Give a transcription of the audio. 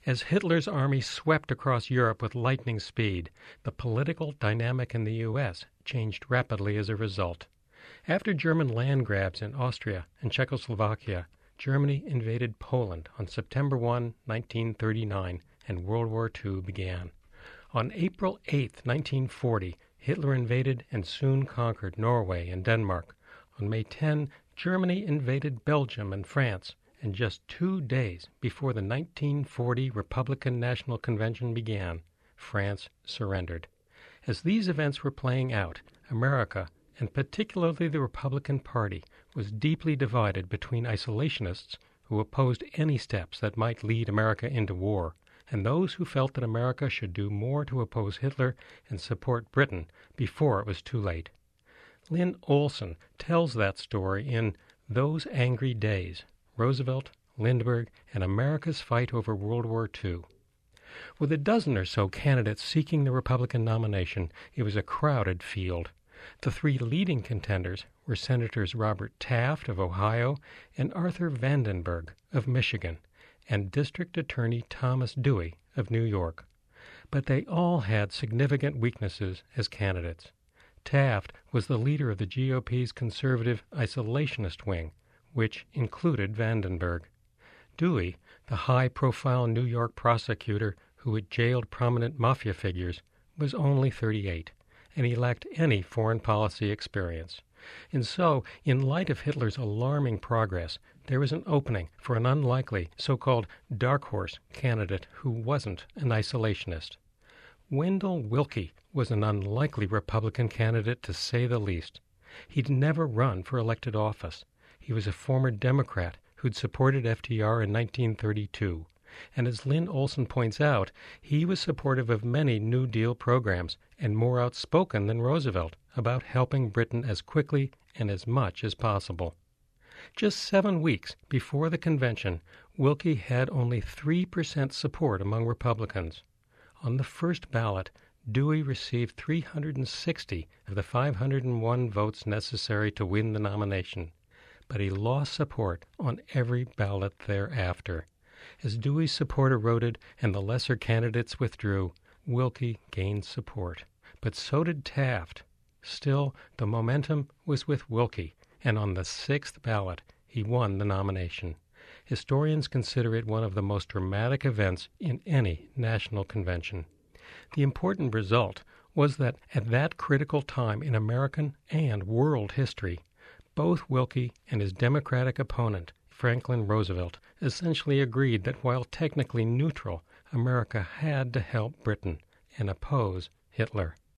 As Hitler's army swept across Europe with lightning speed, the political dynamic in the U.S. changed rapidly as a result. After German land grabs in Austria and Czechoslovakia, Germany invaded Poland on September 1, 1939, and World War II began. On April 8, 1940, Hitler invaded and soon conquered Norway and Denmark. On May 10, Germany invaded Belgium and France, and just 2 days before the 1940 Republican National Convention began, France surrendered. As these events were playing out, America, and particularly the Republican Party, was deeply divided between isolationists who opposed any steps that might lead America into war, and those who felt that America should do more to oppose Hitler and support Britain before it was too late. Lynn Olson tells that story in Those Angry Days, Roosevelt, Lindbergh, and America's Fight Over World War II. With a dozen or so candidates seeking the Republican nomination, it was a crowded field. The three leading contenders were Senators Robert Taft of Ohio and Arthur Vandenberg of Michigan, and District Attorney Thomas Dewey of New York. But they all had significant weaknesses as candidates. Taft was the leader of the GOP's conservative isolationist wing, which included Vandenberg. Dewey, the high-profile New York prosecutor who had jailed prominent mafia figures, was only 38, and he lacked any foreign policy experience. And so, in light of Hitler's alarming progress, there was an opening for an unlikely so-called dark horse candidate who wasn't an isolationist. Wendell Willkie was an unlikely Republican candidate, to say the least. He'd never run for elected office. He was a former Democrat who'd supported FDR in 1932. And as Lynn Olson points out, he was supportive of many New Deal programs and more outspoken than Roosevelt about helping Britain as quickly and as much as possible. Just 7 weeks before the convention, Willkie had only 3% support among Republicans. On the first ballot, Dewey received 360 of the 501 votes necessary to win the nomination, but he lost support on every ballot thereafter. As Dewey's support eroded and the lesser candidates withdrew, Willkie gained support. But so did Taft. Still, the momentum was with Willkie, and on the 6th ballot, he won the nomination. Historians consider it one of the most dramatic events in any national convention. The important result was that at that critical time in American and world history, both Willkie and his Democratic opponent, Franklin Roosevelt, essentially agreed that while technically neutral, America had to help Britain and oppose Hitler.